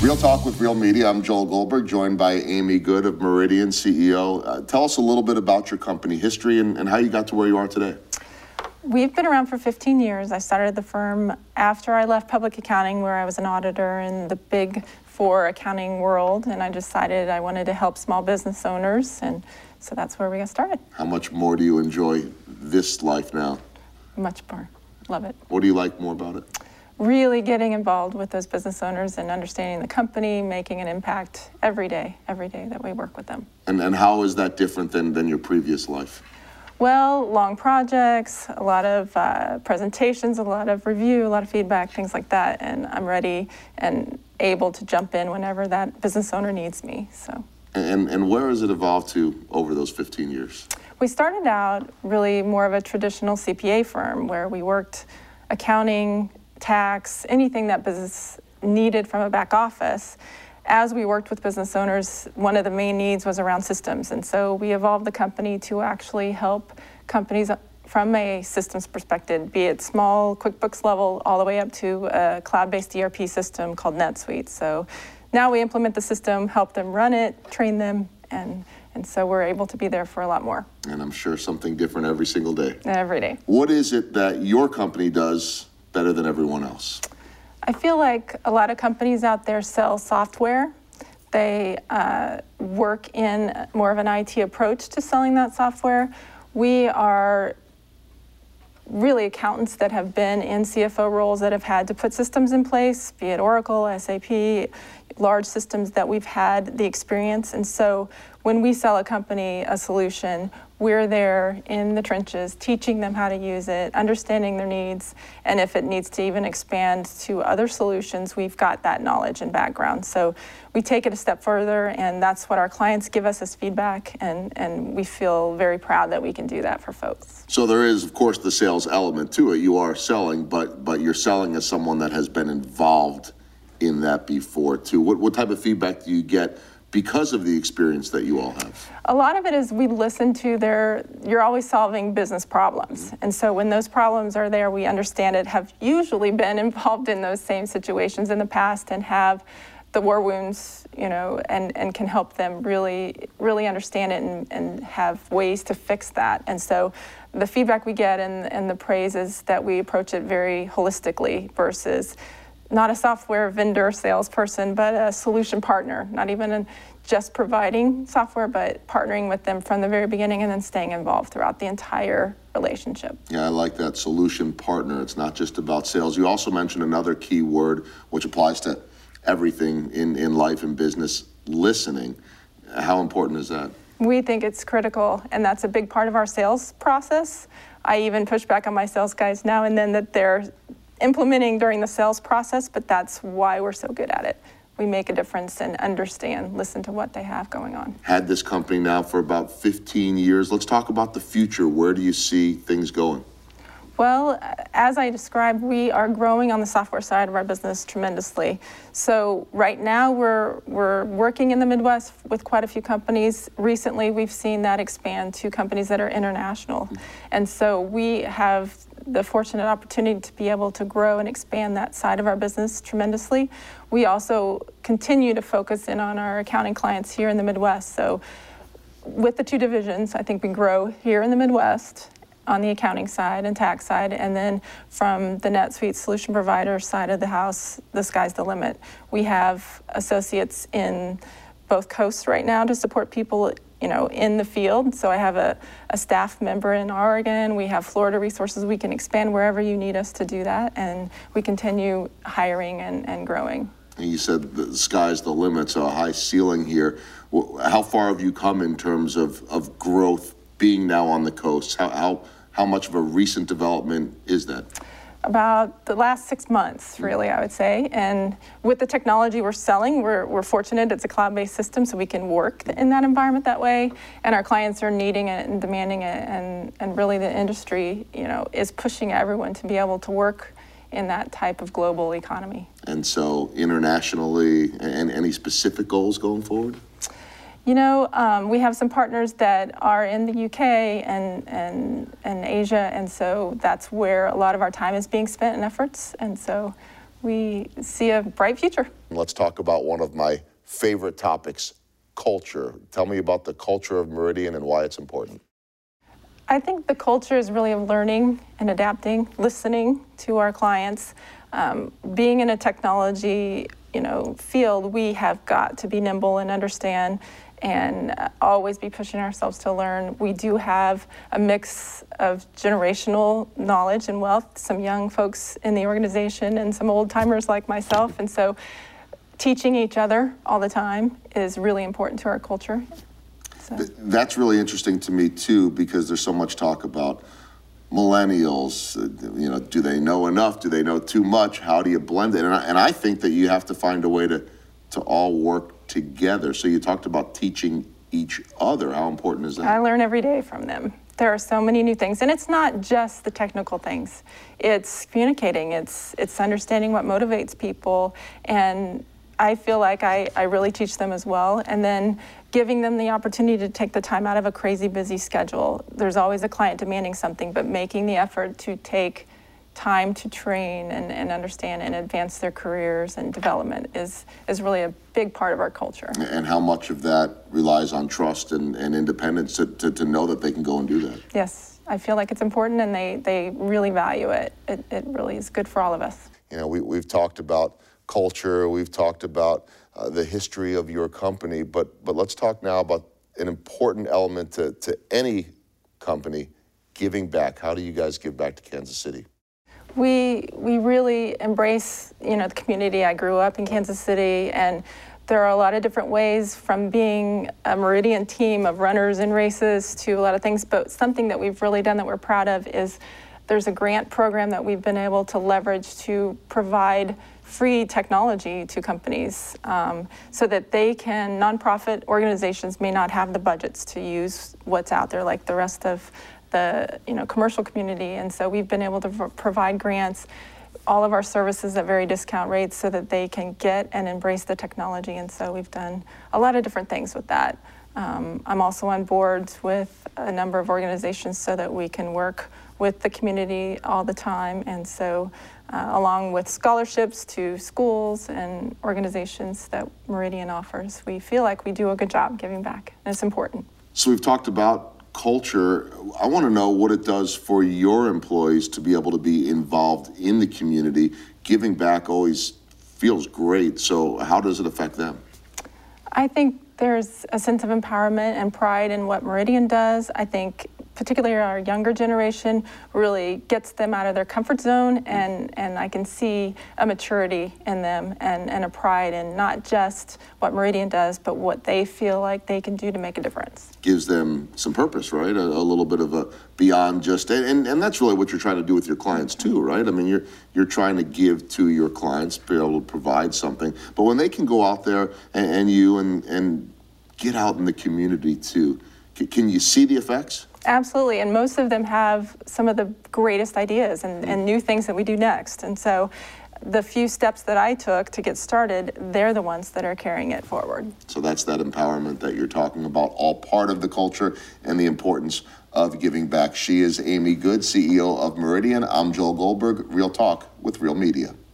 Real Talk with Real Media. I'm Joel Goldberg, joined by Amy Good of Meridian, CEO. Tell us a little bit about your company history and how you got to where you are today. We've been around for 15 years. I started the firm after I left public accounting, where I was an auditor in the Big Four accounting world, and I decided I wanted to help small business owners, and so that's where we got started. How much more do you enjoy this life now? Much more. Love it. What do you like more about it? Really getting involved with those business owners and understanding the company, making an impact every day that we work with them. And how is that different than your previous life? Well, long projects, a lot of presentations, a lot of review, a lot of feedback, things like that, and I'm ready and able to jump in whenever that business owner needs me. So. And where has it evolved to over those 15 years? We started out really more of a traditional CPA firm where we worked accounting, tax, anything that business needed from a back office. As we worked with business owners, one of the main needs was around systems. And so we evolved the company to actually help companies from a systems perspective, be it small QuickBooks level all the way up to a cloud-based ERP system called NetSuite. So now we implement the system, help them run it, train them, and so we're able to be there for a lot more. And I'm sure something different every single day. Every day. What is it that your company does better than everyone else? I feel like a lot of companies out there sell software. They work in more of an IT approach to selling that software. We are really accountants that have been in CFO roles that have had to put systems in place, be it Oracle, SAP, large systems that we've had the experience. And so when we sell a company a solution, we're there in the trenches, teaching them how to use it, understanding their needs, and if it needs to even expand to other solutions, we've got that knowledge and background. So we take it a step further, and that's what our clients give us as feedback, and we feel very proud that we can do that for folks. So there is, of course, the sales element to it. You are selling, but you're selling as someone that has been involved in that before, too. What type of feedback do you get because of the experience that you all have? A lot of it is we listen to you're always solving business problems. And so when those problems are there, we understand it, have usually been involved in those same situations in the past and have the war wounds, and can help them really, really understand it and have ways to fix that. And so the feedback we get and the praise is that we approach it very holistically versus not a software vendor salesperson, but a solution partner, not even just providing software, but partnering with them from the very beginning and then staying involved throughout the entire relationship. Yeah, I like that, solution partner. It's not just about sales. You also mentioned another key word, which applies to everything in life and business, listening. How important is that? We think it's critical, and that's a big part of our sales process. I even push back on my sales guys now and then that they're implementing during the sales process, but that's why we're so good at it. We make a difference and understand, listen to what they have going on. Had this company now for about 15 years. Let's talk about the future. Where do you see things going? Well, as I described, we are growing on the software side of our business tremendously. So right now we're working in the Midwest with quite a few companies. Recently we've seen that expand to companies that are international. And so we have the fortunate opportunity to be able to grow and expand that side of our business tremendously. We also continue to focus in on our accounting clients here in the Midwest. So with the two divisions, I think we grow here in the Midwest on the accounting side and tax side, and then from the NetSuite solution provider side of the house, the sky's the limit. We have associates in both coasts right now to support people in the field. So I have a staff member in Oregon. We have Florida resources. We can expand wherever you need us to do that, and we continue hiring and growing. And you said the sky's the limit, so a high ceiling here. How far have you come in terms of growth being now on the coast? How much of a recent development is that? About the last 6 months, really, I would say. And with the technology we're selling, we're fortunate it's a cloud-based system, so we can work in that environment that way. And our clients are needing it and demanding it. And really the industry, is pushing everyone to be able to work in that type of global economy. And so internationally, and any specific goals going forward? We have some partners that are in the UK and Asia, and so that's where a lot of our time is being spent and efforts, and so we see a bright future. Let's talk about one of my favorite topics, culture. Tell me about the culture of Meridian and why it's important. I think the culture is really of learning and adapting, listening to our clients. Being in a technology, field, we have got to be nimble and understand and always be pushing ourselves to learn. We do have a mix of generational knowledge and wealth, some young folks in the organization and some old timers like myself. And so teaching each other all the time is really important to our culture. So. That's really interesting to me too, because there's so much talk about millennials. Do they know enough? Do they know too much? How do you blend it? And I think that you have to find a way to all work together. So you talked about teaching each other. How important is that? I learn every day from them. There are so many new things, and it's not just the technical things. It's communicating. It's understanding what motivates people, and I feel like I really teach them as well. And then giving them the opportunity to take the time out of a crazy busy schedule. There's always a client demanding something, but making the effort to take time to train and understand and advance their careers and development is really a big part of our culture. And how much of that relies on trust and independence to know that they can go and do that? Yes, I feel like it's important, and they really value it. It really is good for all of us. We've talked about culture, we've talked about the history of your company, but let's talk now about an important element to any company, giving back. How do you guys give back to Kansas City? We really embrace, the community. I grew up in Kansas City, and there are a lot of different ways, from being a Meridian team of runners and races to a lot of things, but something that we've really done that we're proud of is there's a grant program that we've been able to leverage to provide free technology to companies so that nonprofit organizations may not have the budgets to use what's out there like the rest of the commercial community. And so we've been able to provide grants, all of our services at very discount rates so that they can get and embrace the technology. And so we've done a lot of different things with that. I'm also on boards with a number of organizations so that we can work with the community all the time. And so along with scholarships to schools and organizations that Meridian offers, we feel like we do a good job giving back, and it's important. So we've talked about culture. I want to know what it does for your employees to be able to be involved in the community. Giving back always feels great. So how does it affect them? I think there's a sense of empowerment and pride in what Meridian does. I think particularly our younger generation really gets them out of their comfort zone, and I can see a maturity in them and a pride in not just what Meridian does, but what they feel like they can do to make a difference. Gives them some purpose, right? A little bit of a beyond just, and that's really what you're trying to do with your clients too, right? I mean, you're trying to give to your clients, be able to provide something, but when they can go out there and get out in the community too, can you see the effects? Absolutely, and most of them have some of the greatest ideas and new things that we do next. And so the few steps that I took to get started, they're the ones that are carrying it forward. So that's that empowerment that you're talking about, all part of the culture and the importance of giving back. She is Amy Good, CEO of Meridian. I'm Joel Goldberg. Real Talk with Real Media.